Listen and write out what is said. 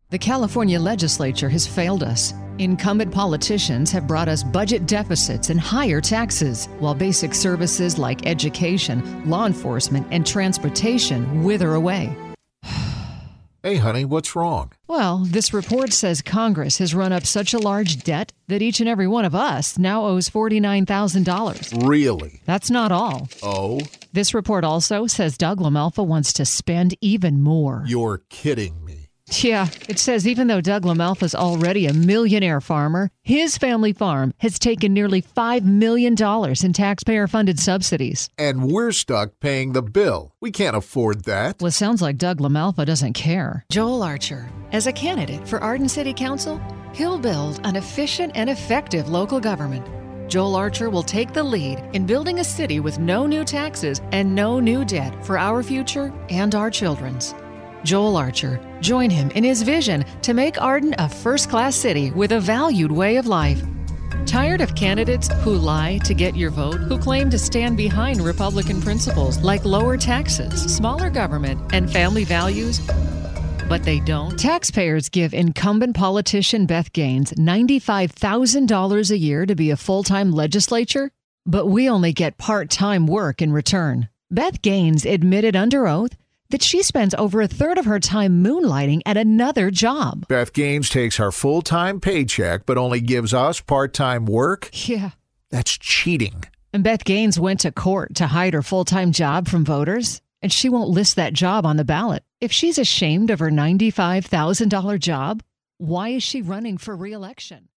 The California legislature has failed us. Incumbent politicians have brought us budget deficits and higher taxes, while basic services like education, law enforcement, and transportation wither away. Hey, honey, what's wrong? Well, this report says Congress has run up such a large debt that each and every one of us now owes $49,000. Really? That's not all. Oh? This report also says Doug LaMalfa wants to spend even more. You're kidding me. Yeah, it says even though Doug LaMalfa's already a millionaire farmer, his family farm has taken nearly $5 million in taxpayer-funded subsidies. And we're stuck paying the bill. We can't afford that. Well, it sounds like Doug LaMalfa doesn't care. Joel Archer, as a candidate for Arden City Council, he'll build an efficient and effective local government. Joel Archer will take the lead in building a city with no new taxes and no new debt for our future and our children's. Joel Archer. Join him in his vision to make Arden a first-class city with a valued way of life. Tired of candidates who lie to get your vote, who claim to stand behind Republican principles like lower taxes, smaller government, and family values? But they don't. Taxpayers give incumbent politician Beth Gaines $95,000 a year to be a full-time legislator, but we only get part-time work in return. Beth Gaines admitted under oath that she spends over a third of her time moonlighting at another job. Beth Gaines takes her full-time paycheck but only gives us part-time work? Yeah. That's cheating. And Beth Gaines went to court to hide her full-time job from voters, and she won't list that job on the ballot. If she's ashamed of her $95,000 job, why is she running for re-election?